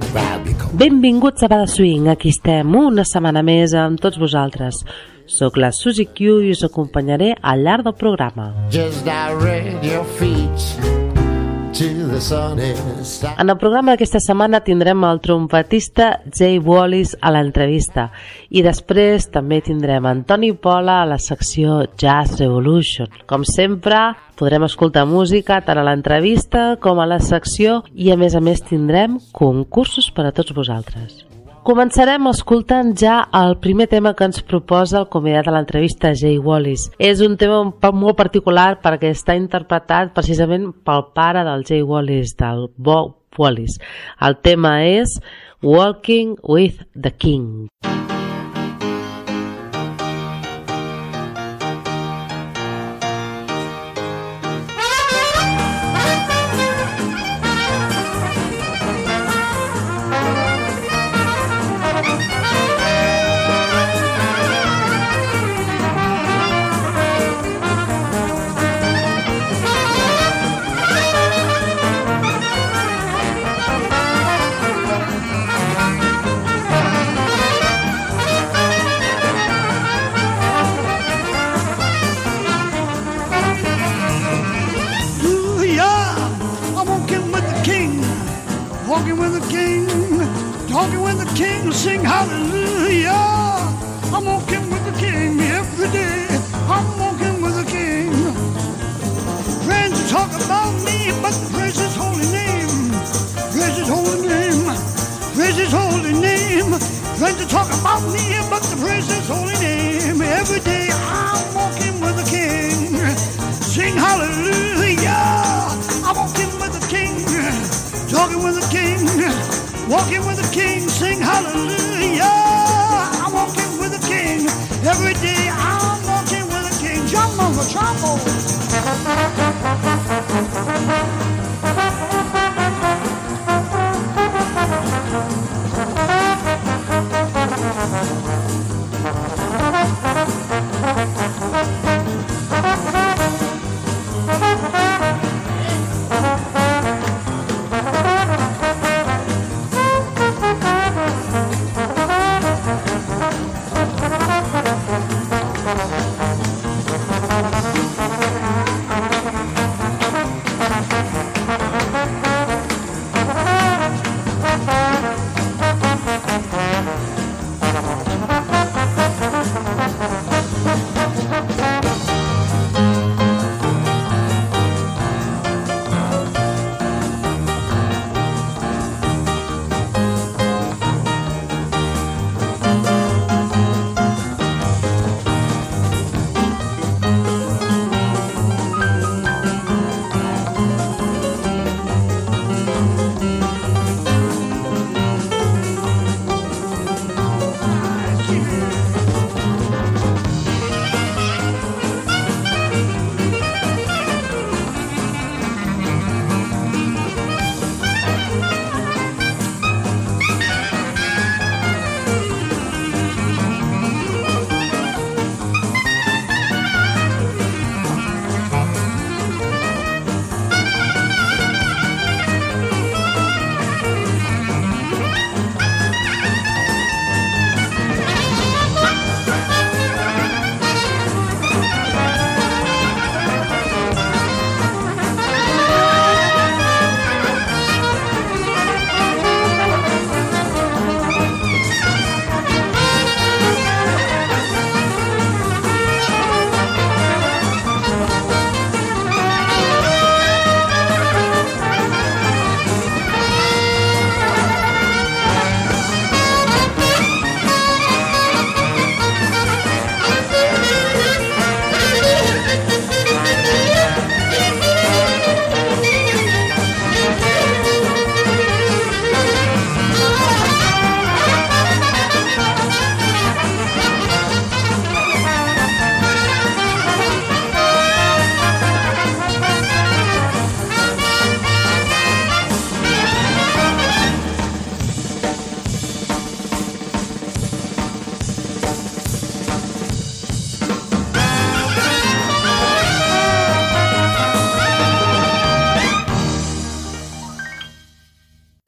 Benvinguts a Bada Swing, aquí estem una setmana més amb tots vosaltres. Soc la Suzy Q i us acompanyaré al llarg del programa. En el programa d'aquesta setmana tindrem el trompetista Jay Wallis a l'entrevista i després també tindrem Antoni Pola a la secció Jazz Revolution. Com sempre, podrem escoltar música tant a l'entrevista com a la secció i a més tindrem concursos per a tots vosaltres. Començarem escoltant ja el primer tema que ens proposa el convidat a l'entrevista, Jay Wallis. És un tema molt particular perquè està interpretat precisament pel pare del Jay Wallis, del Bob Wallis. El tema és Walking with the King. Sing hallelujah, I'm walking with the King every day. I'm walking with the King. Friends talk about me, but praise His holy name. Praise His holy name. Praise His holy name. Friends talk about me, but praise His holy name. Every day I'm walking with the King. Sing hallelujah, I'm walking with the King. Talking with the King. Walking with the King, sing hallelujah. I'm walking with the King. Every day I'm walking with the King. Jump on the trombone.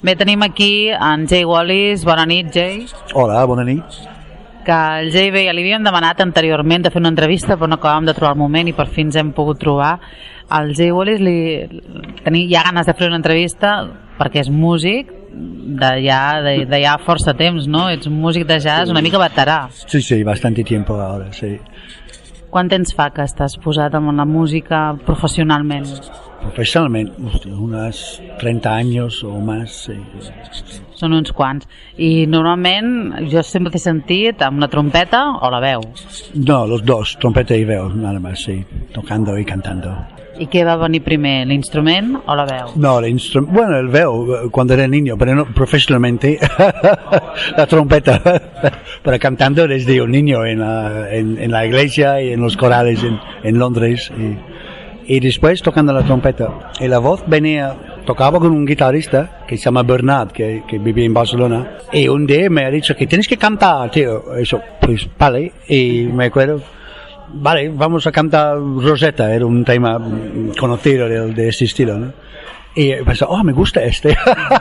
Bé, tenim aquí en Jay Wallis. Bona nit, Jay. Hola, bona nit. Que el Jay, bé, ja li havíem demanat anteriorment de fer una entrevista, però no acabàvem de trobar el moment i per fi ens hem pogut trobar. Al Jay Wallis hi ha ganes de fer una entrevista perquè és músic de ja força temps, no? Ets un músic de jazz una mica veterà. Sí, bastante tiempo ahora, sí. Quant temps fa que estàs posat en la música professionalment? Profesionalmente, unos 30 años o más, sí. Són uns quants. I normalment jo sempre t'he sentit amb la trompeta o la veu. No, los dos, trompeta y veo, nada más, sí, tocando y cantando. I què va venir primer, l'instrument o la veu? No, bueno, el veo cuando era niño, pero no profesionalmente la trompeta, pero cantando desde un niño en la iglesia y en los corales en Londres y después tocando la trompeta. Y la voz tocaba con un guitarrista que se llama Bernard, que vivía en Barcelona, y un día me ha dicho que tienes que cantar, tío. Eso, pues vale, y me acuerdo, vale, vamos a cantar Rosetta, era un tema conocido de ese estilo, ¿no? Y pensé, me gusta este.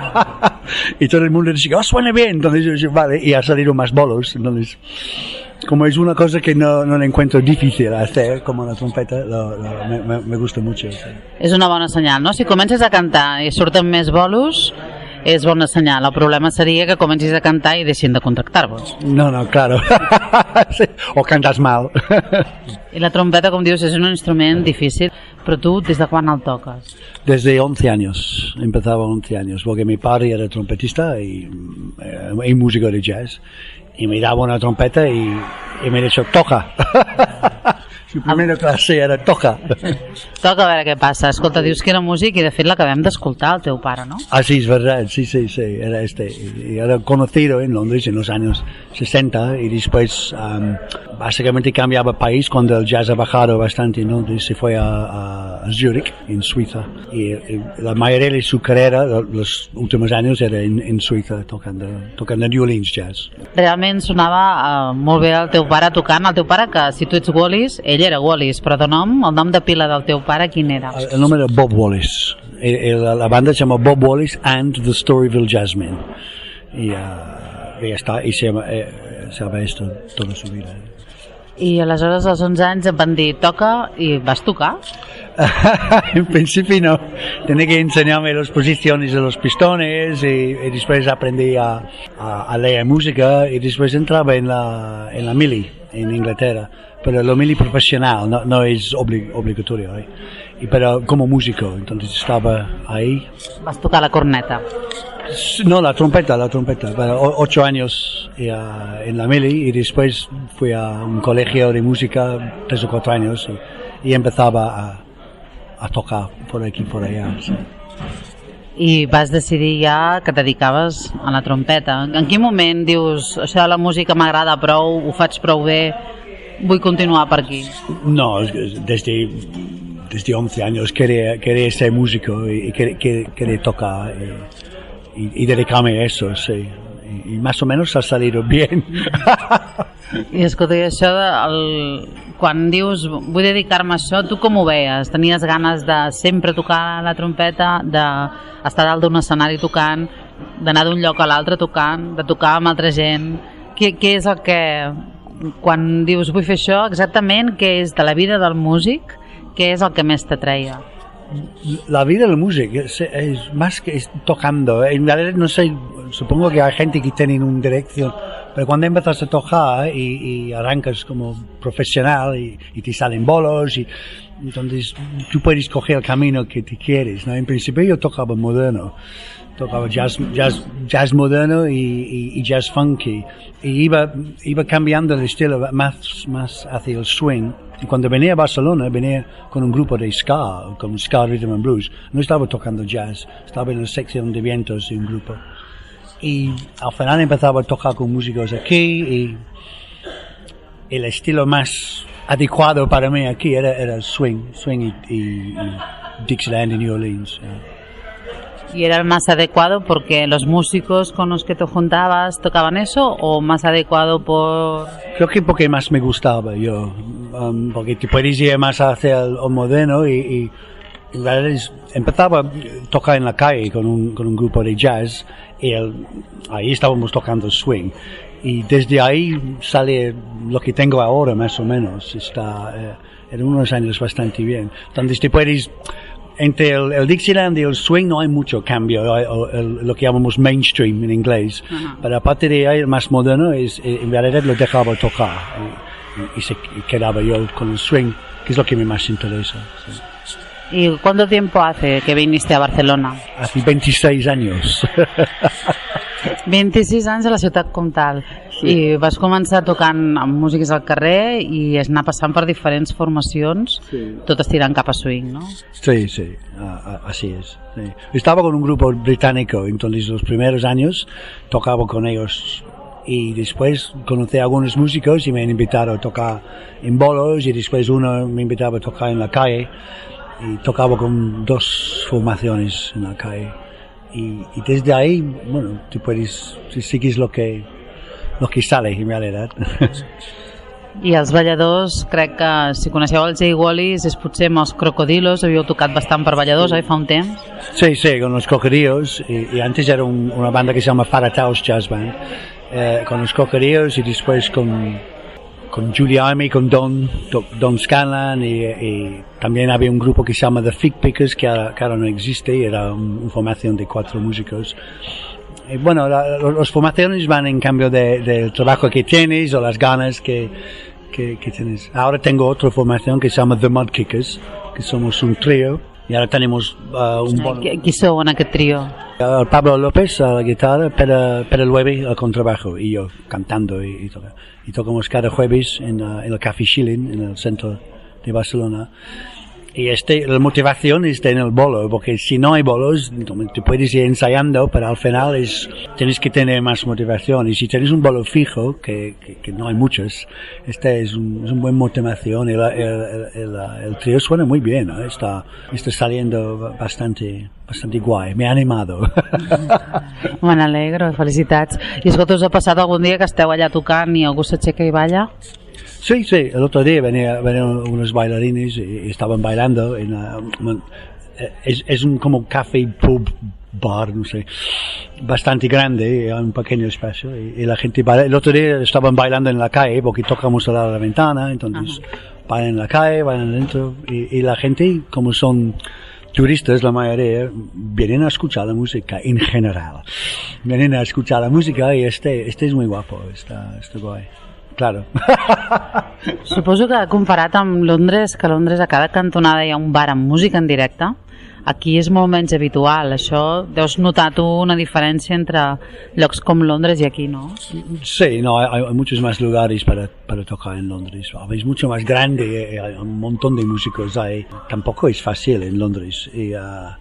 Y todo el mundo decía, suena bien. Entonces yo dije, vale, y ha salido más bolos. Entonces, como es una cosa que no le encuentro difícil hacer, como la trompeta, me gusta mucho. Sí. És una bona senyal, no? Si comences a cantar i surten més bolos, és bona senyal. El problema seria que comencis a cantar i deixin de contractar-vos. No, claro. Sí. O cantas mal. I la trompeta, com dius, és un instrument difícil, però tu des de quan el toques? Desde 11 años, empezaba 11 años, porque mi padre era trompetista y músico de jazz, y me daba una trompeta y me dijo, toca. Su primera clase era toca. Toca, a veure què passa. Escolta, dius que era músic i de fet l'acabem d'escoltar, el teu pare, no? Ah, sí, es verdad, sí, era y era conocido en Londres en los años 60 y después básicamente cambiaba país cuando el jazz ha bajado bastante, ¿no? Y se fue a Zurich, en Suiza, y la mayoría de su carrera, los últimos años, era en Suiza, tocando New Orleans jazz. Realment sonava molt bé el teu pare tocant. El teu pare, que si tu ets Wallis, ell era Wallis, però el nom de pila del teu pare quin era? El nom era Bob Wallis. La banda se llama Bob Wallis and the Storyville Jazzmen. Y ya está, y se llama esto toda su vida. I aleshores als 11 anys em van dir toca i vas tocar? En principio no, tenía que enseñarme las posiciones de los pistones y después aprendí a leer música y después entraba en la mili en Inglaterra, pero lo mili profesional no es obligatorio, pero como músico, entonces estaba ahí. Vas tocar la corneta? No, la trompeta, pero 8 años en la mili y después fui a un colegio de música 3 o 4 años y empezaba a tocar por aquí, por allá. Sí. I vas decidir ja que et dedicaves a la trompeta. En quin moment dius, això de la música m'agrada prou, ho faig prou bé, vull continuar per aquí? No, desde 11 años quería ser músico y quería tocar y dedicarme a eso, sí. Y más o menos ha salido bien. I escolta, i això quan dius vull dedicar-me a això, tu com ho veies? Tenies ganes de sempre tocar la trompeta, d'estar dalt d'un escenari tocant, d'anar d'un lloc a l'altre tocant, de tocar amb altra gent? Què és el que, quan dius vull fer això, exactament què és de la vida del músic, què és el que més t'atreia? La vida del músico es más que tocando. En realidad, no sé, supongo que hay gente que tiene una dirección, pero cuando empiezas a tocar y arrancas como profesional y te salen bolos, y entonces tú puedes coger el camino que te quieres, ¿no? En principio yo tocaba moderno, tocaba jazz moderno y jazz funky, y iba cambiando el estilo más hacia el swing. Y cuando venía a Barcelona, venía con un grupo de ska, con Ska Rhythm and Blues. No estaba tocando jazz, estaba en la sección de vientos de un grupo. Y al final empezaba a tocar con músicos aquí y el estilo más adecuado para mí aquí era el swing y Dixieland y New Orleans. ¿Y era el más adecuado porque los músicos con los que te juntabas tocaban eso o más adecuado por...? Creo que porque más me gustaba yo, porque te puedes ir más hacia el moderno y en realidad empezaba a tocar en la calle con un grupo de jazz y ahí estábamos tocando swing. Y desde ahí sale lo que tengo ahora, más o menos. Está en unos años bastante bien. Entonces te puedes, entre el Dixieland y el swing no hay mucho cambio, lo que llamamos mainstream en inglés. Pero aparte de ahí, el más moderno, en realidad lo dejaba tocar y quedaba yo con el swing, que es lo que me más interesa. Sí. ¿Y cuánto tiempo hace que viniste a Barcelona? Hace 26 años. 26 anys a la ciutat comtal. Sí. I vas començar tocant amb músiques al carrer i es anar passant per diferents formacions, totes tirant cap a swing, ¿no? Sí, sí, así es. Sí. Estaba con un grupo británico, entonces los primeros años tocaba con ellos y después conocí a algunos músicos y me han invitado a tocar en bolos y después uno me invitaba a tocar en la calle y tocaba con 2 formaciones en la calle. Y desde ahí, bueno, tú puedes, si sigues lo que sale en realidad. I els balladors, crec que si coneixeu el Jay Wallis és potser amb els Crocodilos, havíeu tocat bastant per balladors, fa un temps? Sí, con los Crocodilos, y antes era una banda que se llama Farataus Jazz Band, con los Crocodilos y después con Julie Army, con Don Scanlan y también había un grupo que se llama The Fig Pickers que ahora no existe, era una formación de 4 músicos. Y bueno, las formaciones van en cambio del trabajo que tienes o las ganas que tienes. Ahora tengo otra formación que se llama The Mud Kickers, que somos un trío y ahora tenemos un bono. Qui sou en aquest trío? Pablo López a la guitarra, Pere Lueve al contrabajo y yo cantando y todo. Y tocamos cada jueves en el Café Schilling, en el centro de Barcelona. Y la motivación está en el bolo, porque si no hay bolos, te puedes ir ensayando, pero al final tienes que tener más motivación. Y si tienes un bolo fijo, que no hay muchos, es un buen motivación. Y el trío suena muy bien, ¿no? Está saliendo bastante guai, me ha animado. Me n'alegro, felicitats. I escolta, us ha passat algun dia que esteu allà tocant i algú s'aixeca i balla? Sí, el otro día venían unos bailarines y estaban bailando es un como café, pub, bar, no sé, bastante grande, un pequeño espacio y la gente baila. El otro día estaban bailando en la calle porque tocamos a la ventana, entonces bailan en la calle, bailan dentro y la gente, como son turistas, la mayoría vienen a escuchar la música en general. Vienen a escuchar la música y este es muy guapo, está guay. Claro. Suposo que comparat amb Londres, que a Londres a cada cantonada hi ha un bar amb música en directe, aquí és molt menys habitual. Això deus notar tu una diferència entre llocs com Londres i aquí, ¿no? Sí, no, hay muchos más lugares para tocar en Londres. Es mucho más grande, hay un montón de músicos ahí. Tampoco es fácil en Londres. Y,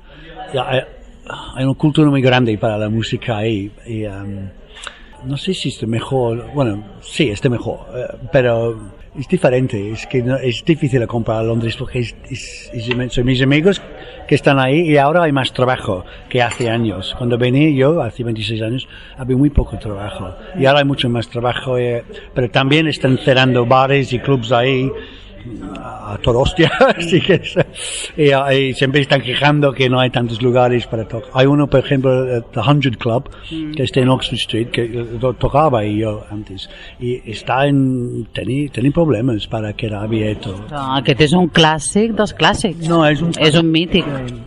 hay una cultura muy grande para la música ahí. Y, no sé si es mejor, bueno, sí, es mejor, pero es diferente, es que no, es difícil comparar Londres porque son mis amigos que están ahí y ahora hay más trabajo que hace años. Cuando venía yo, hace 26 años, había muy poco trabajo y ahora hay mucho más trabajo, pero también están cerrando bares y clubs ahí a toda hostia, así que y siempre están quejando que no hay tantos lugares para tocar. Hay uno, por ejemplo, The 100 Club, que está en Oxford Street, que tocaba ahí yo antes, y tenía problemas para quedar abierto. No, aquest és un clàssic dels clàssics. No, és un mític.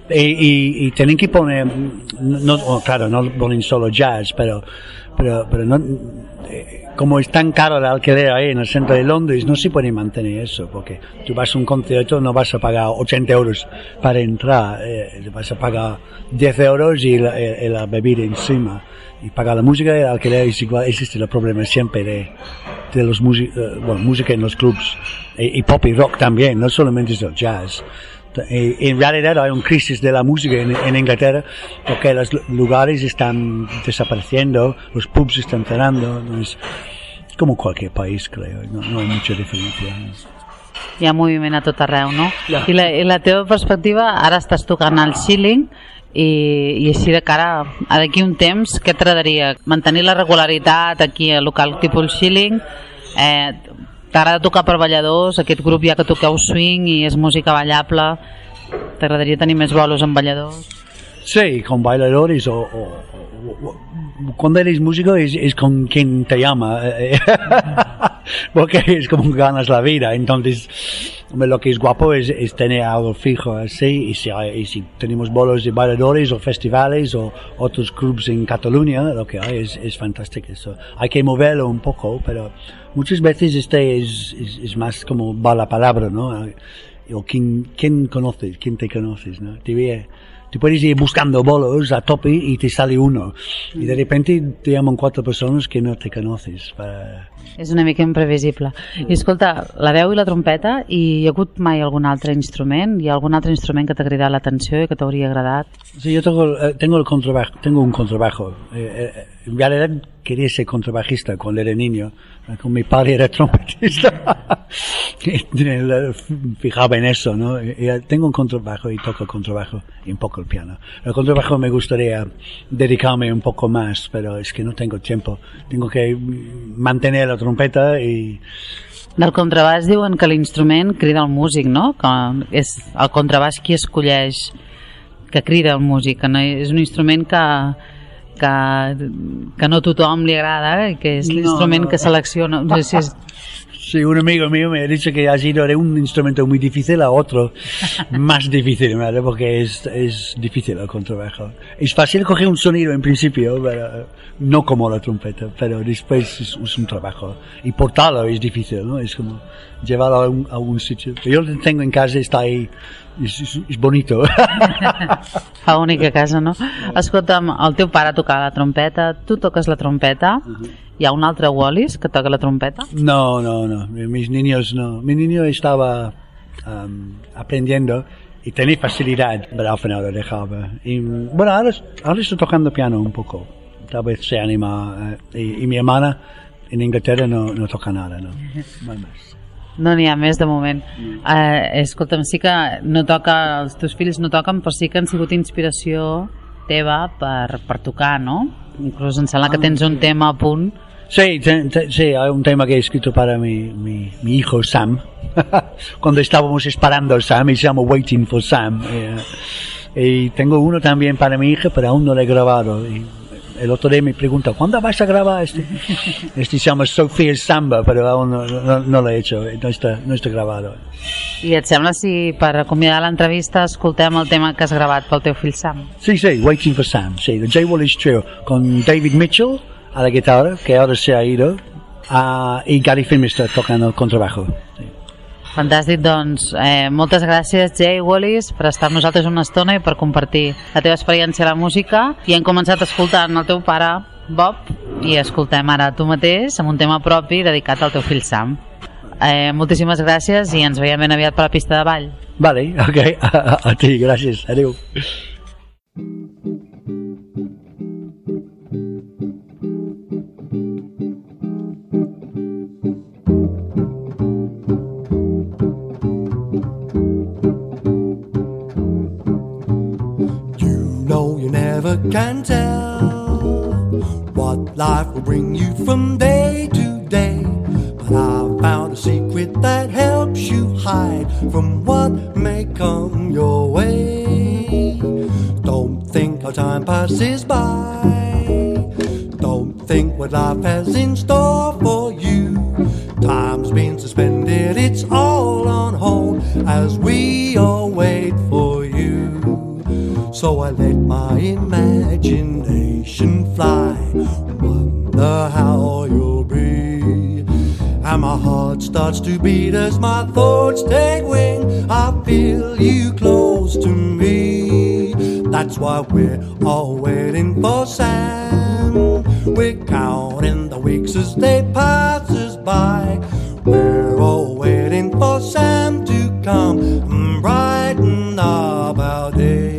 Y tienen que poner, claro, no ponen solo jazz, pero no, como es tan caro el alquiler ahí en el centro de Londres, no se puede mantener eso, porque tú vas a un concierto, no vas a pagar 80 euros para entrar, vas a pagar 10 euros y la bebida encima, y pagar la música y el alquiler es igual. Ese es el problema siempre de los música en los clubs, y pop y rock también, no solamente es el jazz. En realidad hay una crisis de la música en Inglaterra porque los lugares están desapareciendo, los pubs están cerrando, entonces, como cualquier país, creo, no hay mucha diferencia. Hi ha moviment a tot arreu, no? Ja. I la teva perspectiva, ara estàs tocant al Schilling i així de cara a d'aquí un temps, què t'agradaria? Mantenir la regularitat aquí al local tipus Schilling? T'agrada tocar per balladors, aquest grup ja que toqueu swing i és música ballable, T'agradaria tenir més bolos amb balladors? Sí, con bailadores o cuando eres músico es con quien te llama porque es como ganas la vida. Entonces lo que es guapo es tener algo fijo así, y si tenemos bolos de bailadores o festivales o otros clubs en Cataluña, lo que hay es fantástico. Eso hay que moverlo un poco, pero muchas veces es más como va la palabra, ¿no? O quién conoces, quién te conoces, ¿no? Te puedes ir buscando bolos a tope y te sale uno. Y de repente te llaman 4 persones que no te conoces. És una mica imprevisible. I escolta, la veu i la trompeta, i hi ha hagut mai algun altre instrument? Hi ha algun altre instrument que t'ha cridat l'atenció i que t'hauria agradat? Sí, yo tengo un contrabajo. En realidad quería ser contrabajista cuando era niño. Con mi padre era trompetista. Fijaba en eso, ¿no? Tengo un contrabajo y toco contrabajo y un poco el piano. El contrabajo me gustaría dedicarme un poco más, pero es que no tengo tiempo. Tengo que mantener la trompeta i... Del contrabaix diuen que l'instrument crida el músic, no? Que és el contrabaix qui escolleix que crida el músic, que no és un instrument que no a tothom li agrada, que és l'instrument que selecciona. No sé si és... Sí, un amigo mío me ha dicho que ha sido de un instrumento muy difícil a otro más difícil, ¿vale? Porque es difícil el contrabajo. Es fácil coger un sonido en principio, pero no como la trompeta, pero después es un trabajo. Y portarlo es difícil, ¿no? Es como llevarlo a algún sitio. Yo lo tengo en casa, está ahí, és bonito. Fa única casa, no? Escolta'm, el teu pare tocava la trompeta, tu toques la trompeta, hi ha un altre Wallis que toca la trompeta? No, mis niños no. Mi niño estaba aprendiendo y tenía facilidad, pero al final lo dejaba. Y bueno, ahora estoy tocando piano un poco, tal vez se anima. Y mi hermana en Inglaterra no toca nada, no más. No n'hi ha més de moment. Escolta'm, sí que no toca, els teus fills no toquen, però sí que han sigut inspiració teva per tocar, ¿no? Inclús em sembla que tens un tema a punt. Sí, hay un tema que he escrito para mi hijo Sam. Cuando estábamos esperando a Sam, y se llama Waiting for Sam. Y tengo uno también para mi hija, pero aún no lo he grabado. Y el otro día me pregunta, ¿cuándo vas a grabar este? Este se llama Sophia's Samba, pero aún no lo he hecho, no está grabado. I et sembla si per acomiadar l'entrevista escoltem el tema que has gravat pel teu fill Sam? Sí, Waiting for Sam, sí, the J. Wallis Trio, con David Mitchell a la guitarra, que ahora se ha ido, y Gary Philmister tocando el contrabajo. Sí. Fantàstic, doncs moltes gràcies J. Wallis per estar amb nosaltres una estona i per compartir la teva experiència a la música, i hem començat escoltant el teu pare Bob i escoltem ara tu mateix amb un tema propi dedicat al teu fill Sam. Moltíssimes gràcies i ens veiem ben aviat per la pista de ball. Vale, ok, a ti, gràcies, adeu. Can tell what life will bring you from day to day, but I found a secret that helps you hide from what may come your way. Don't think how time passes by, don't think what life has in store for you. Time's been suspended, it's all on hold as we all wait for you. So I let my imagination fly, wonder how you'll be. And my heart starts to beat as my thoughts take wing. I feel you close to me. That's why we're all waiting for Sam. We're counting the weeks as they pass us by. We're all waiting for Sam to come and brighten up our day.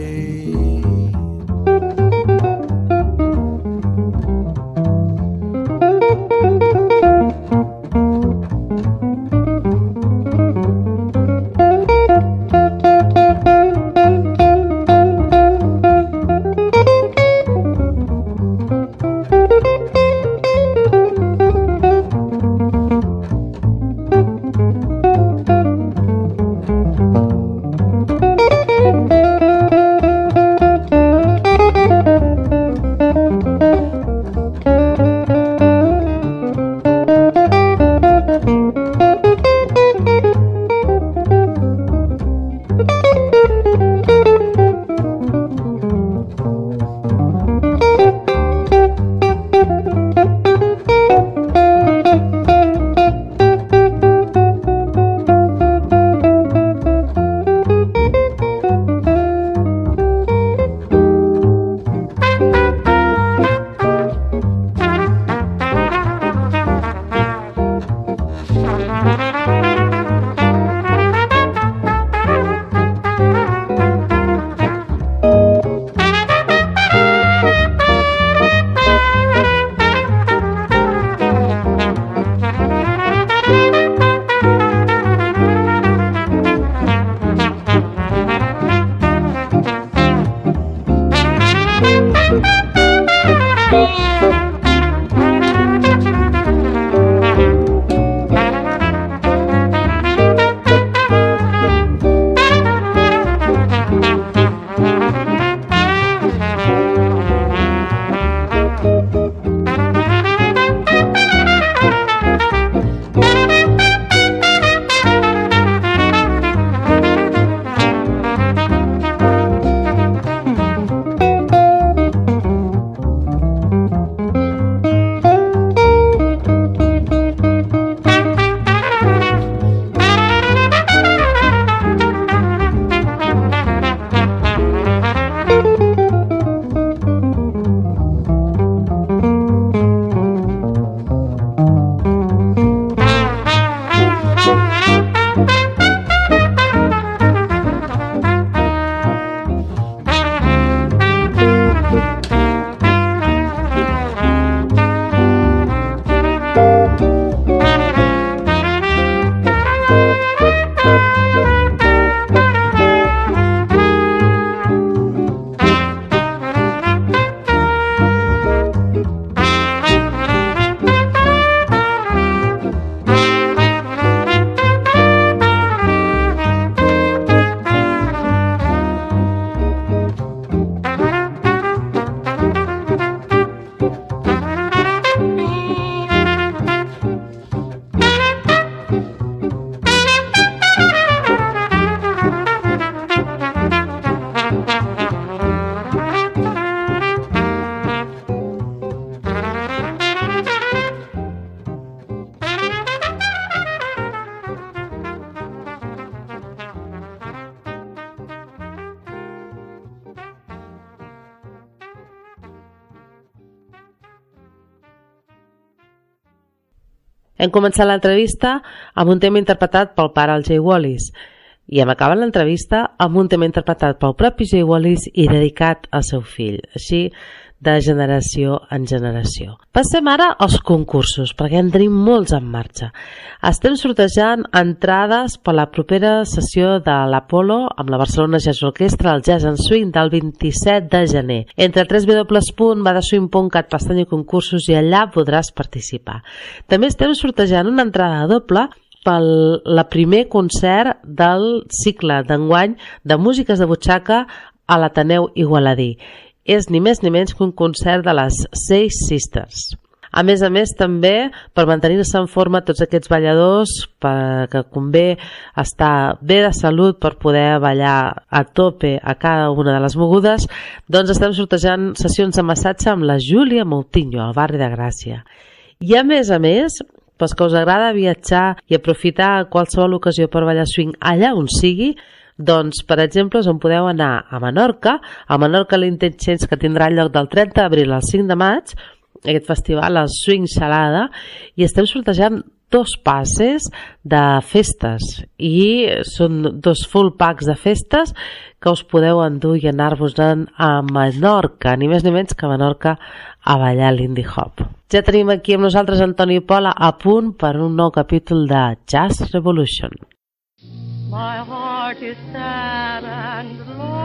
Hem començat l'entrevista amb un tema interpretat pel pare, el Jay Wallis, i hem acabat l'entrevista amb un tema interpretat pel propi Jay Wallis i dedicat al seu fill, així de generació en generació. Passem ara als concursos, perquè en tenim molts en marxa. Estem sortejant entrades per la propera sessió de l'Apolo amb la Barcelona Jazz Orchestra, el Jazz and Swing del 27 de gener. Entre www.badaswing.cat pestanya concursos i allà podràs participar. També estem sortejant una entrada doble pel primer concert del cicle d'enguany de músiques de butxaca a l'Ateneu Igualadí. És ni més ni menys que un concert de les Six Sisters. A més, també, per mantenir-se en forma tots aquests balladors, que convé estar bé de salut per poder ballar a tope a cada una de les mogudes, doncs estem sortejant sessions de massatge amb la Júlia Moutinho, al barri de Gràcia. I a més, doncs que us agrada viatjar i aprofitar qualsevol ocasió per ballar swing allà on sigui, doncs, per exemple, us en podeu anar a Menorca, l'Intentions, que tindrà lloc del 30 d'abril al 5 de maig, aquest festival, el Swing Xalada, i estem sortejant 2 passes de festes, i són 2 full packs de festes que us podeu endur i anar-vos-en a Menorca, ni més ni menys que a Menorca, a ballar l'Indie Hop. Ja tenim aquí amb nosaltres Antoni Pola a punt per un nou capítol de Jazz Revolution. My heart is sad and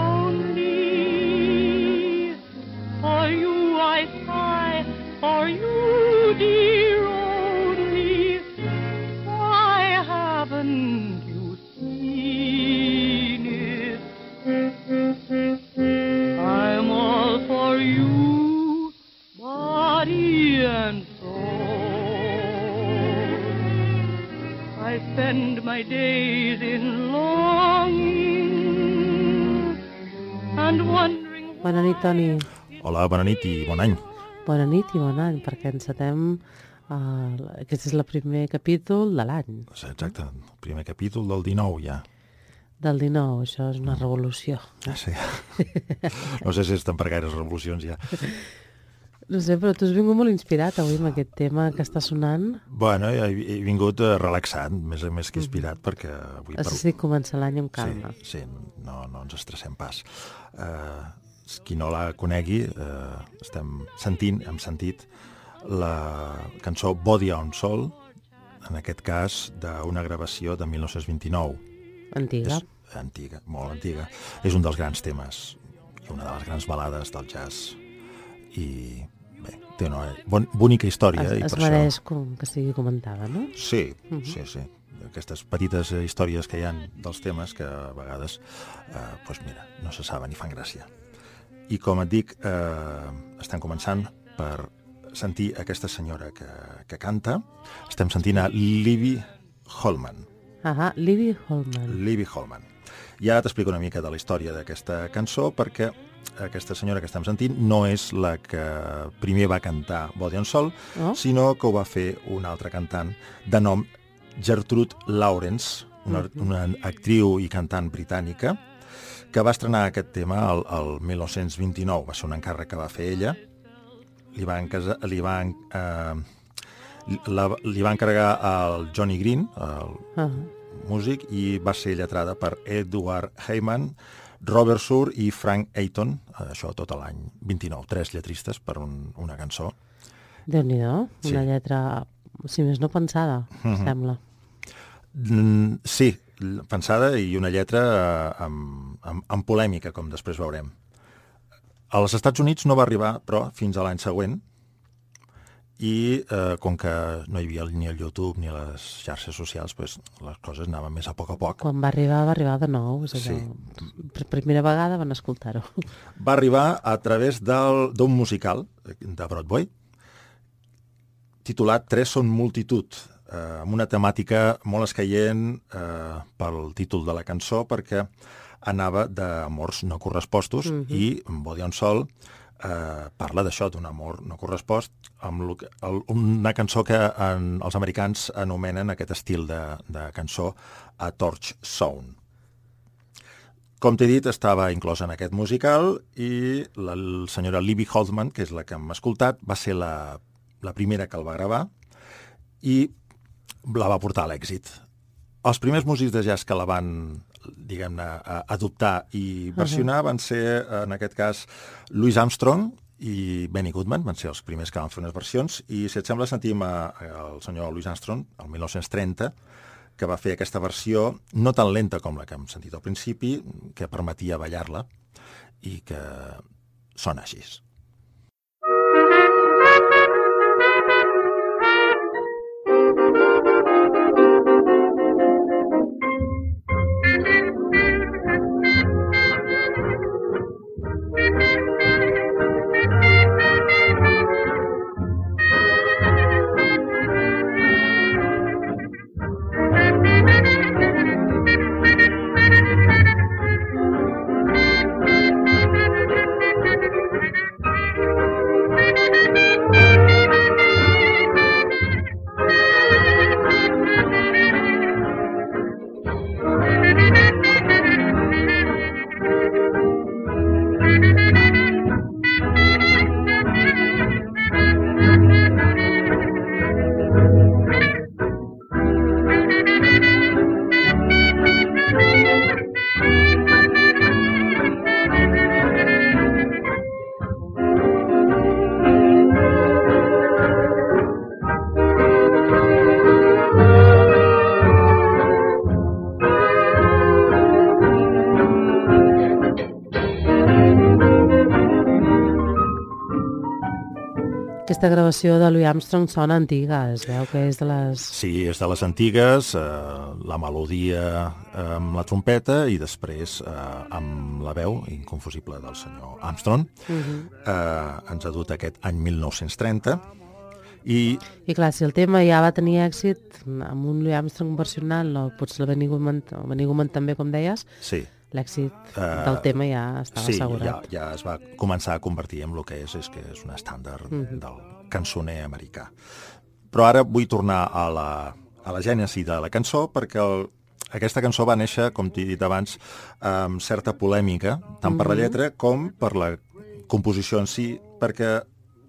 lonely. For you I sigh, for you, dear only. Why haven't you seen it? I'm all for you, body and I spend my days in longing and wondering... Bona nit, Toni. Hola, bona nit i bon any. Bona nit i bon any, perquè encetem... Aquest és el primer capítol de l'any. Exacte, el primer capítol del 19 ja. Del 19, això és una revolució. Sí. No sé si estan per gaires revolucions ja. No sé, però tu has vingut molt inspirat avui amb aquest tema que està sonant. Bueno, he vingut relaxat, més que inspirat, perquè avui... Has decidit començar l'any amb calma. Sí, no ens estressem pas. Qui no la conegui, hem sentit la cançó Body on Soul, en aquest cas d'una gravació de 1929. Antiga. Antiga, molt antiga. És un dels grans temes i una de les grans balades del jazz. I bé, té una bonica història. Es mereix que sigui comentada, no? Sí. Aquestes petites històries que hi ha dels temes que a vegades, doncs mira, no se saben i fan gràcia. I com et dic, estem començant per sentir aquesta senyora que canta. Estem sentint a Libby Holman. Libby Holman. Libby Holman. Ja t'explico una mica de la història d'aquesta cançó, perquè aquesta senyora que estem sentint no és la que primer va cantar Body on Soul, sinó que ho va fer una altra cantant de nom Gertrude Lawrence, una actriu i cantant britànica, que va estrenar aquest tema el 1929. Va ser un encàrrec que va fer ella. Li va encarregar al Johnny Green, el músic, i va ser lletrada per Edward Heyman, Robert Suhr i Frank Ayton, això tot l'any 29, 3 lletristes per una cançó. Déu-n'hi-do, una lletra, si més no pensada, sembla. Sí, pensada i una lletra amb polèmica, com després veurem. Als Estats Units no va arribar, però, fins a l'any següent, i com que no hi havia ni el YouTube ni les xarxes socials, pues, les coses anaven més a poc. Quan va arribar de nou, és allò. Sí. Per primera vegada van escoltar-ho. Va arribar a través d'un musical de Broadway titulat Tres són multitud, amb una temàtica molt escaient pel títol de la cançó, perquè anava d'amors no correspostos i Body on Soul parla d'això, d'un amor no correspost, amb una cançó que els americans anomenen aquest estil de cançó a torch sound. Com t'he dit, estava inclosa en aquest musical i la senyora Libby Holman, que és la que hem escoltat, va ser la primera que el va gravar i la va portar a l'èxit. Els primers músics de jazz que la van, diguem-ne, adoptar i versionar van ser, en aquest cas, Louis Armstrong i Benny Goodman, van ser els primers que van fer unes versions, i si et sembla sentim el senyor Louis Armstrong, el 1930, que va fer aquesta versió no tan lenta com la que hem sentit al principi, que permetia ballar-la, i que sona així. Aquesta gravació de Louis Armstrong sona antiga, es veu que és de les... Sí, és de les antigues, la melodia amb la trompeta i després amb la veu inconfusible del senyor Armstrong. Ens ha dut aquest any 1930. I clar, si el tema ja va tenir èxit amb un Louis Armstrong versional, o potser el Benny Goodman també, com deies, sí, l'èxit del tema ja estava assegurat. Sí, ja es va començar a convertir en el que és que és un estàndard del cançoner americà. Però ara vull tornar a la gènesi de la cançó, perquè aquesta cançó va néixer, com t'he dit abans, amb certa polèmica, tant per la lletra com per la composició en si, perquè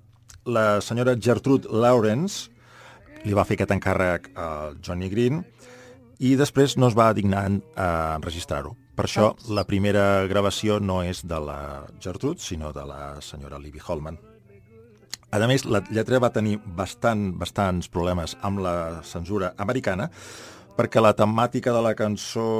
la senyora Gertrude Lawrence li va fer aquest encàrrec a Johnny Green i després no es va dignar a enregistrar-ho. Per això, la primera gravació no és de la Gertrude, sinó de la senyora Libby Holman. A més, la lletra va tenir bastants problemes amb la censura americana, perquè la temàtica de la cançó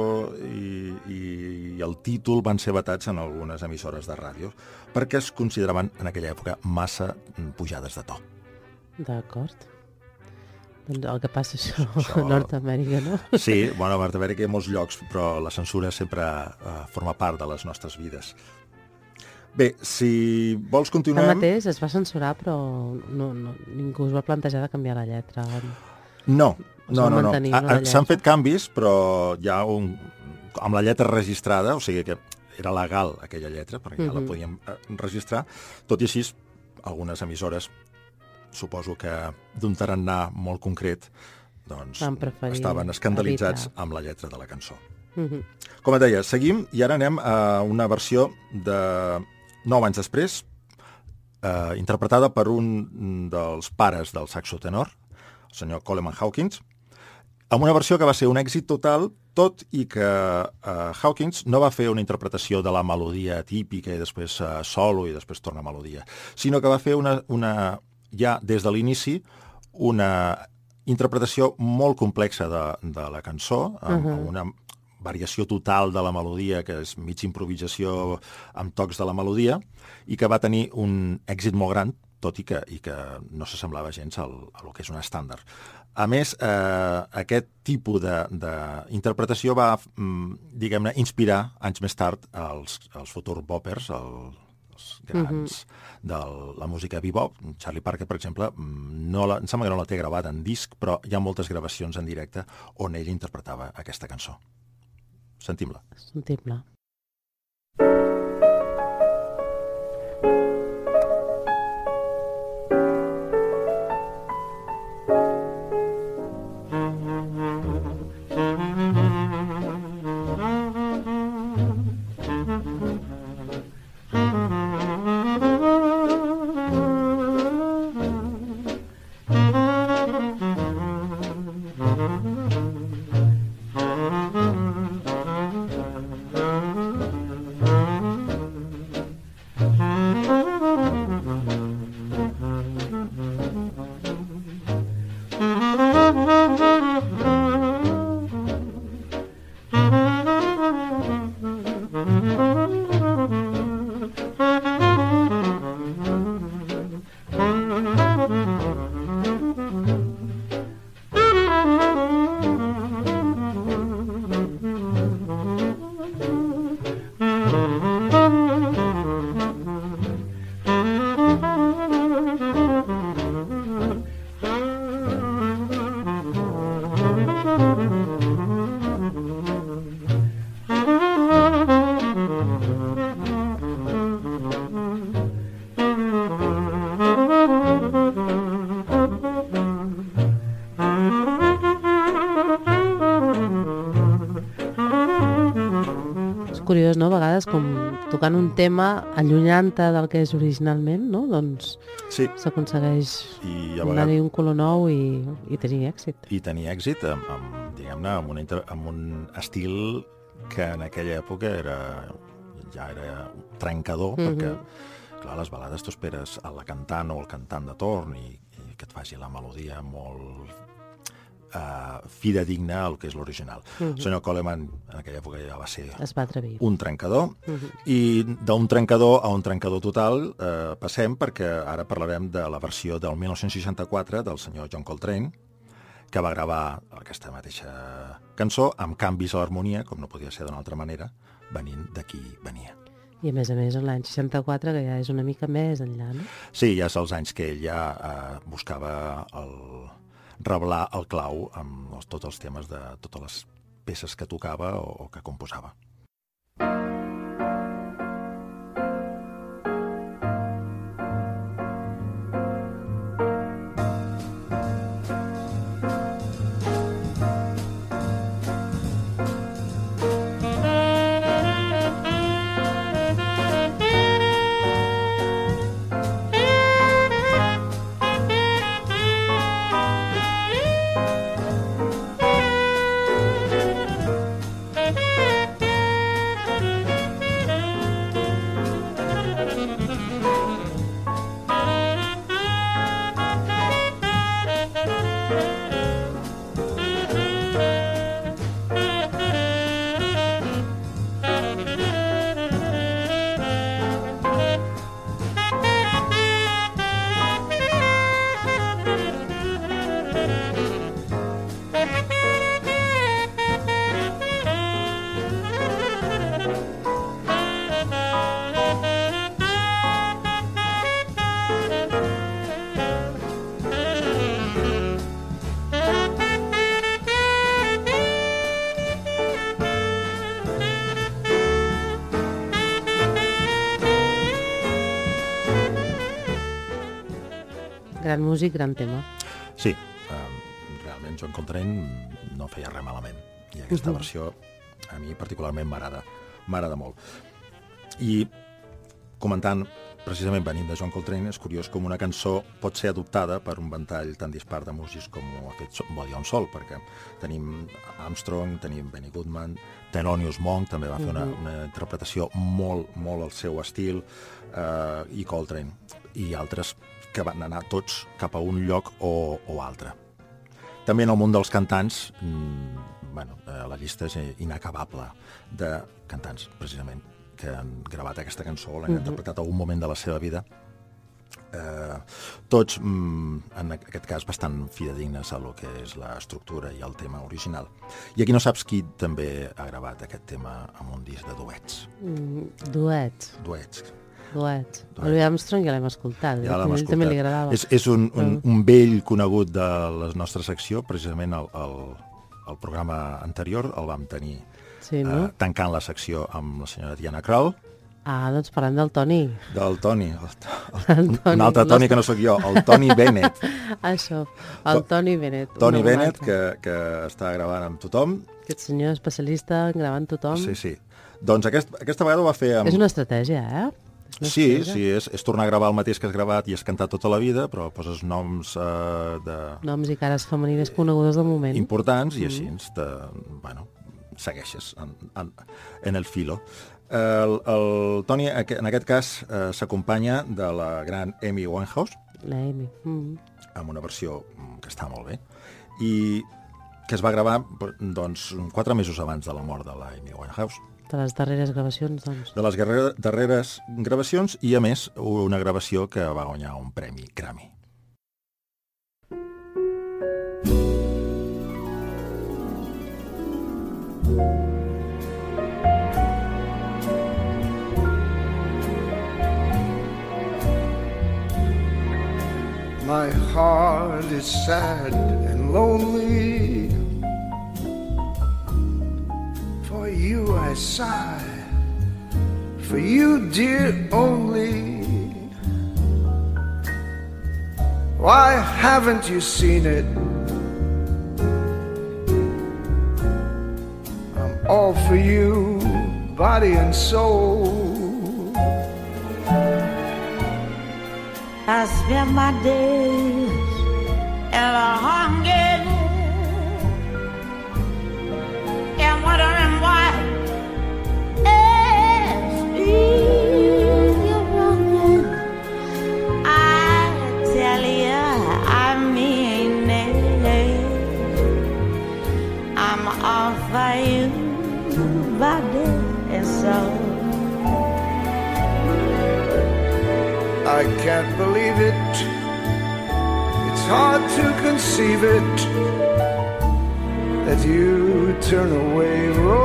i el títol van ser vetats en algunes emissores de ràdio, perquè es consideraven en aquella època massa pujades de to. D'acord. Doncs el que passa això a Nord-Amèrica, no? Sí, bueno, a Nord-Amèrica hi ha molts llocs, però la censura sempre forma part de les nostres vides. Bé, si vols continuem... Tanmateix, es va censurar, però ningú es va plantejar de canviar la lletra. No. S'han fet canvis, però ja amb la lletra registrada, o sigui que era legal aquella lletra, perquè ja la podíem registrar, tot i així, algunes emissores, suposo que d'un tarannà molt concret, doncs estaven escandalitzats amb la lletra de la cançó. Com et deia, seguim i ara anem a una versió de 9 anys després, interpretada per un dels pares del saxo tenor, el senyor Coleman Hawkins, amb una versió que va ser un èxit total, tot i que Hawkins no va fer una interpretació de la melodia típica i després solo i després torna a melodia, sinó que va fer ja des de l'inici una interpretació molt complexa de la cançó, amb una variació total de la melodia, que és mig improvisació amb tocs de la melodia, i que va tenir un èxit molt gran, tot i que no s'assemblava gens al que és un estàndard. A més, aquest tipus d'interpretació va, diguem-ne, inspirar anys més tard els futurs boppers, els grans de la música bebop. Charlie Parker, per exemple, em sembla que no la té gravada en disc, però hi ha moltes gravacions en directe on ell interpretava aquesta cançó. Sentim-la. Sentim-la. curiós, no? A vegades, com tocant un tema, allunyant-te del que és originalment, no? Doncs s'aconsegueix donar-hi un color nou i tenir èxit. I tenir èxit, diguem-ne, amb un estil que en aquella època ja era trencador, perquè, clar, les balades tu esperes a la cantant o el cantant de torn i que et faci la melodia molt fidedigna al que és l'original. El senyor Coleman en aquella època ja va ser un trencador, i d'un trencador a un trencador total passem, perquè ara parlarem de la versió del 1964 del senyor John Coltrane, que va gravar aquesta mateixa cançó amb canvis a l'harmonia, com no podia ser d'una altra manera, venint de qui venia. I a més, en l'any 64, que ja és una mica més enllà, no? Sí, ja és els anys que ell ja buscava revelar el clau amb tots els temes de totes les peces que tocava o que composava. Gran músic, gran tema. Sí, realment John Coltrane no feia res malament. I aquesta versió a mi particularment m'agrada molt. I comentant, precisament venint de John Coltrane, és curiós com una cançó pot ser adoptada per un ventall tan dispar de músics com ho ha fet Buddy Guy Sol, perquè tenim Armstrong, tenim Benny Goodman, Thelonious Monk també va fer una interpretació molt al seu estil, i Coltrane, i altres que van anar tots cap a un lloc o altre. També en el món dels cantants, la llista és inacabable de cantants, precisament, que han gravat aquesta cançó, l'han interpretat a algun moment de la seva vida. Tots, en aquest cas, bastant fidedignes a lo que és l'estructura i el tema original. I aquí no saps qui també ha gravat aquest tema amb un disc de duets. Duets. Duets. El Louis Armstrong ja l'hem escoltat. Ja l'hem escoltat. També li agradava. És un vell conegut de la nostra secció, precisament el programa anterior el vam tenir tancant la secció amb la senyora Diana Krall. Doncs parlem del Toni. Del Toni. Un altre Toni que no sóc jo, el Tony Bennett. Això, el Tony Bennett. Tony Bennett, que està gravant amb tothom. Aquest senyor especialista gravant tothom. Sí. Doncs aquesta vegada ho va fer amb... És una estratègia, Sí, és tornar a gravar el mateix que has gravat i has cantat tota la vida, però poses noms noms i cares femenines conegudes del moment. Importants, i així segueixes en el filo. El Toni, en aquest cas, s'acompanya de la gran Amy Winehouse, amb una versió que està molt bé, i que es va gravar 4 mesos abans de la mort de la Amy Winehouse. De les darreres gravacions, doncs. De les darreres gravacions, i a més una gravació que va guanyar un premi Grammy. My heart is sad and lonely. For you I sigh, for you, dear, only. Why haven't you seen it? I'm all for you, body and soul. I spend my days in a hunger and wondering why you're wrong. I tell you, I mean it. I'm all for you, body and soul. I can't believe it. It's hard to conceive it that you turn away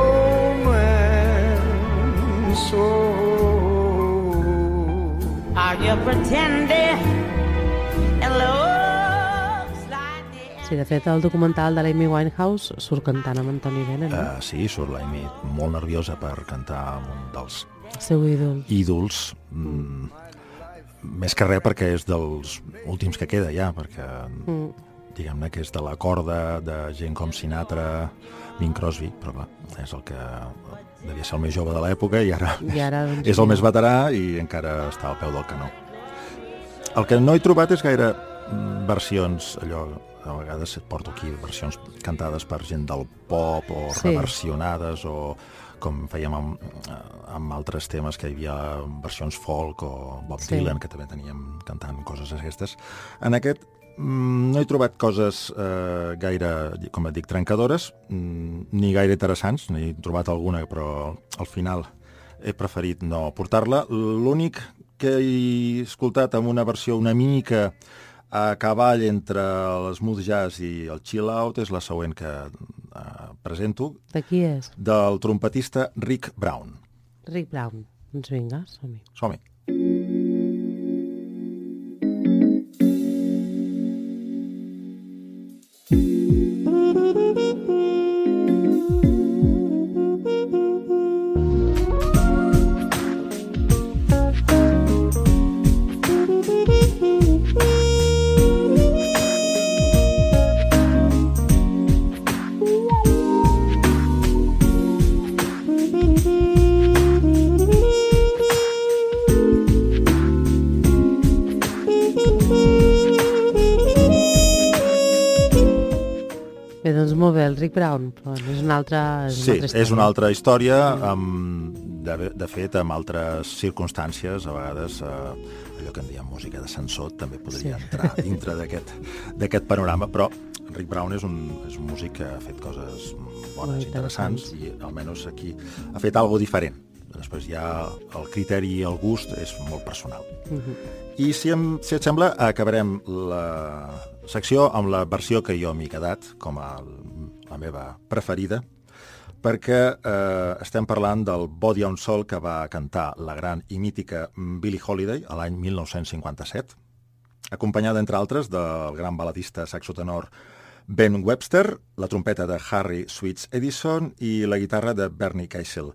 romance. Are you pretending it looks like the Sí, de fet, el documental de l'Amy Winehouse surt cantant amb Antoni Bennett, no? Sí, surt l'Amy molt nerviosa per cantar amb un dels El seu ídol. ídols, més que res perquè és dels últims que queda ja, perquè diguem-ne que és de la corda de gent com Sinatra, Bing Crosby, però clar, és el que devia ser el més jove de l'època i ara doncs, és el més veterà i encara està al peu del canó. El que no he trobat és gaire versions, allò, a vegades et porto aquí versions cantades per gent del pop o reversionades o com fèiem amb altres temes que hi havia versions folk o Bob Dylan, que també teníem cantant coses aquestes. En aquest no he trobat coses gaire, com et dic, trencadores, ni gaire interessants, n'he trobat alguna, però al final he preferit no portar-la. L'únic que he escoltat amb una versió una mica a cavall entre l'smooth jazz i el chill out és la següent que presento. De qui és? Del trompetista Rick Brown. Rick Brown. Doncs vinga, som-hi. Som-hi. Bé, doncs molt bé, el Rick Brown, però és una altra història. És una altra història, de fet, amb altres circumstàncies, a vegades allò que en diem música d'ascensor també podria entrar dintre d'aquest panorama, però Rick Brown és un músic que ha fet coses bones, interessants, i almenys aquí ha fet alguna cosa diferent. Després ja el criteri i el gust és molt personal. I si et sembla, acabarem la secció amb la versió que jo m'he quedat com a la meva preferida, perquè estem parlant del Body and Soul que va cantar la gran i mítica Billie Holiday a l'any 1957, acompanyada, entre altres, del gran baladista saxotenor Ben Webster, la trompeta de Harry Sweets Edison i la guitarra de Bernie Kessel.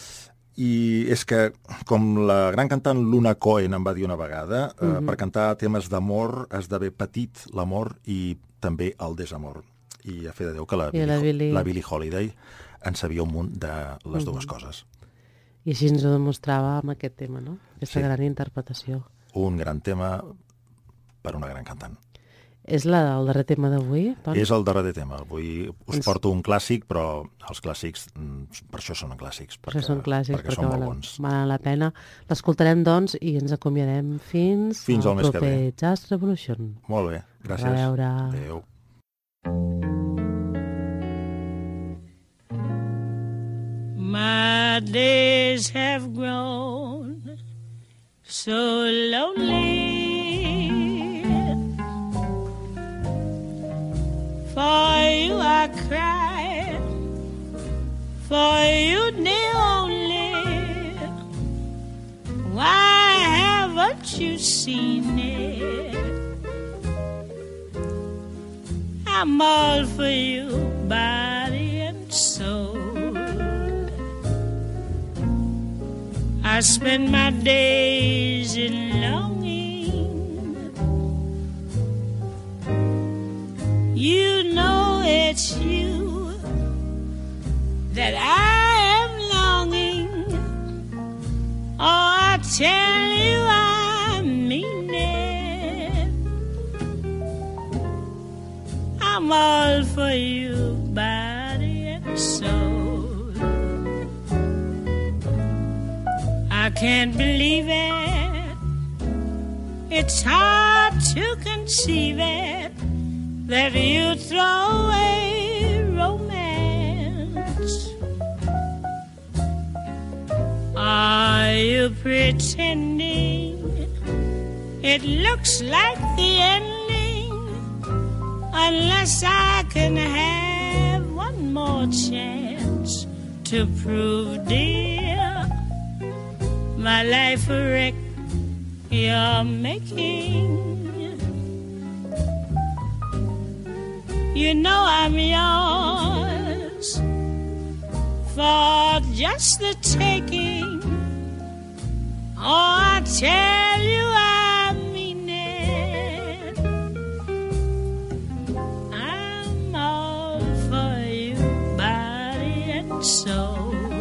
I és que, com la gran cantant Luna Cohen em va dir una vegada, per cantar temes d'amor has d'haver patit l'amor i també el desamor. I a fe de Déu que la Billie Holiday en sabia un munt de les dues coses. I així ens ho demostrava amb aquest tema, no? Aquesta gran interpretació. Un gran tema per una gran cantant. És el darrer tema d'avui, Toni? És el darrer tema. Avui us porto un clàssic, però els clàssics, per això són clàssics, perquè són molt bons. Valen la pena. L'escoltarem, doncs, i ens acomiadem fins al mes que ve. Proper Jazz Revolution. Molt bé, gràcies. A veure. Adéu. My days have grown so lonely. For you I cry, for you dear only. Why haven't you seen it? I'm all for you, body and soul. I spend my days in longing. You know it's you that I am longing I'm all for you, body and soul. I can't believe it. It's hard to conceive it that you throw away romance. Are you pretending it looks like the ending? Unless I can have one more chance to prove, dear, my life a wreck you're making. You know I'm yours for just the taking. Oh, I tell you I mean it. I'm all for you, body and soul.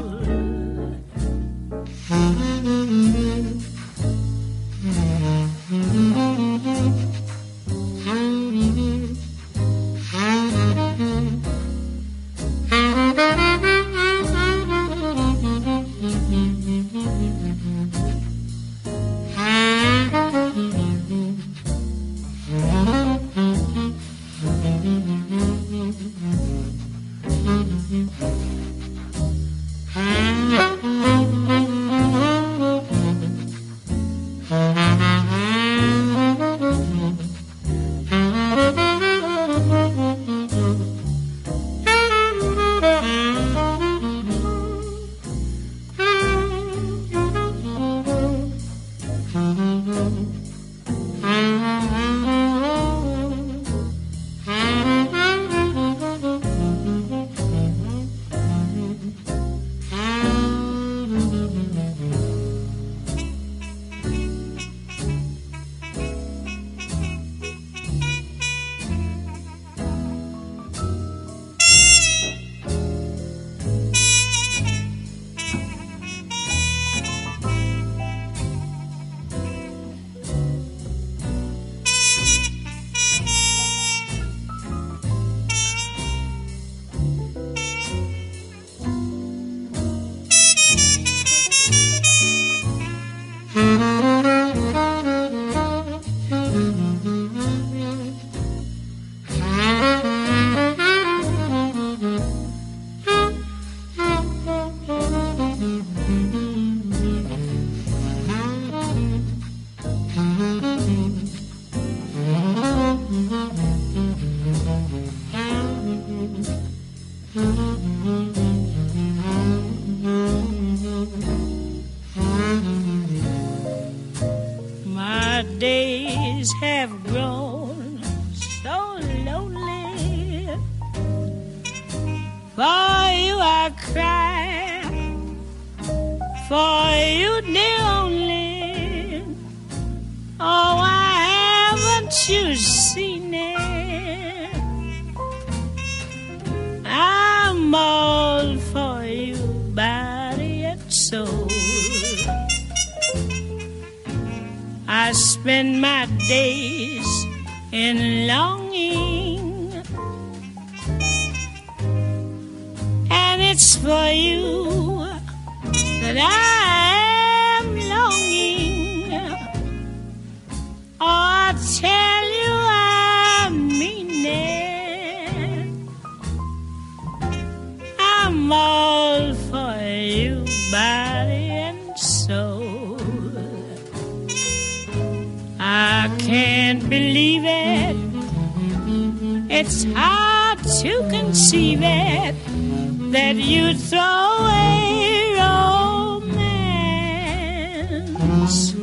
Days have grown so lonely. For you I cry, for you dear only. Oh, why haven't you seen it? I'm all for you, body and soul. I spend my days in longing, and it's for you that I am longing. Oh, I tell you I mean it. I'm all for you, body and soul. I can't believe it. It's hard to conceive it that you throw away romance.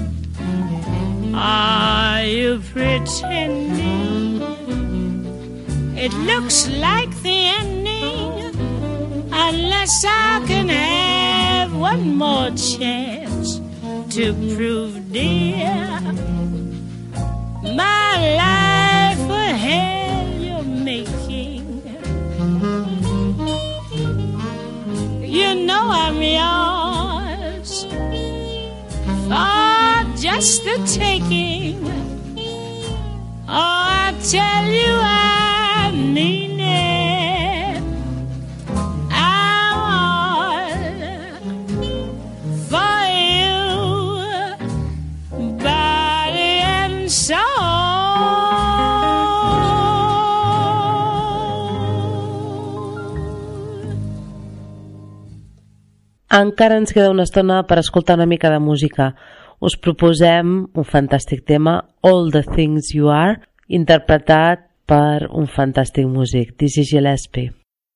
Are you pretending it looks like the ending? Unless I can have one more chance to prove, dear, my life a hell you're making. You know I'm yours for just the taking. Oh, I tell you I mean it. I want for you, body and soul. Encara ens queda una estona per escoltar una mica de música. Us proposem un fantàstic tema, All the Things You Are, interpretat per un fantàstic músic, Dizzy Gillespie.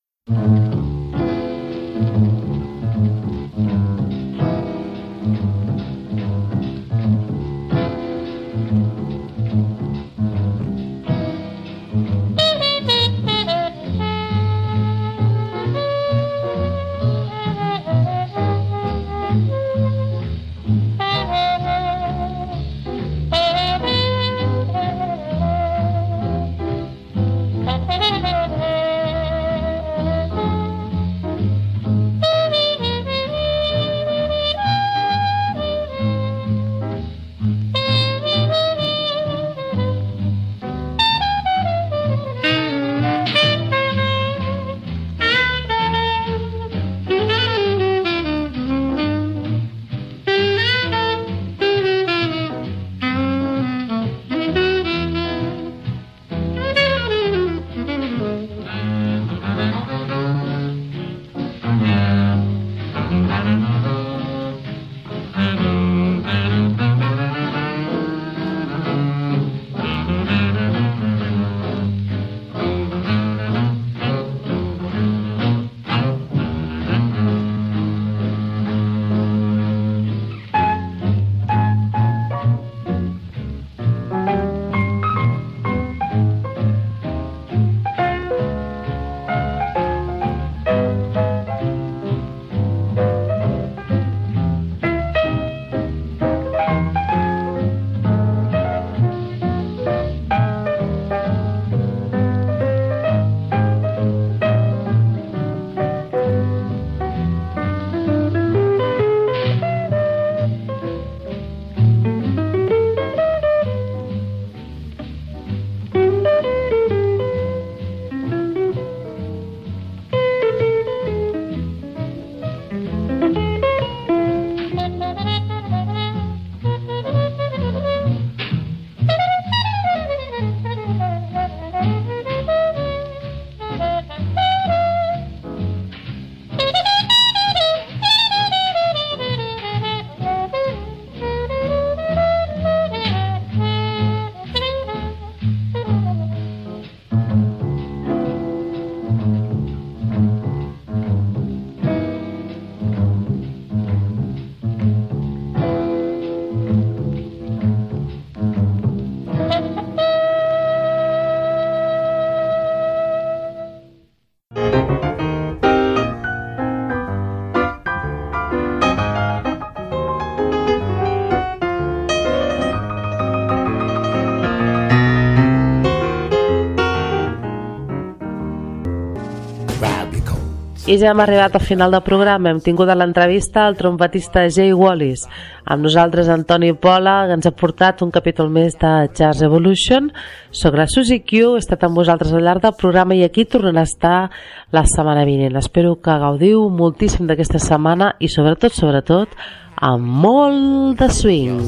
I ja hem arribat al final del programa. Hem tingut a l'entrevista el trompetista Jay Wallis. Amb nosaltres Antoni Pola, que ens ha portat un capítol més de Jazz Revolution. Soc la Suzy Q, he estat amb vosaltres al llarg del programa i aquí tornarà a estar la setmana vinent. Espero que gaudiu moltíssim d'aquesta setmana i sobretot, amb molt de swing.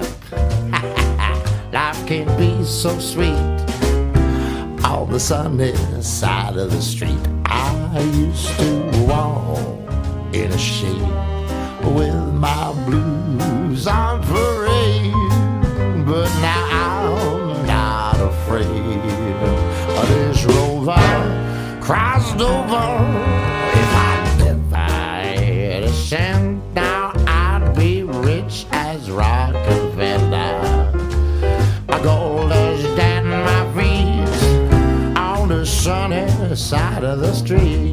Life can be so sweet on the sunny side of the street. I used to walk in a shade with my blues on parade, but now I'm not afraid of this rover crossed over. If I never had a cent, now I'd be rich as Rockefeller. My gold is down my feet on the sunny side of the street.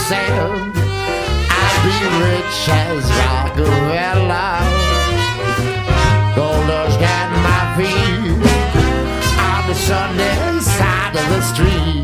sand. I'd be rich as Rockefeller. Gold dust at my feet on the Sunday side of the street.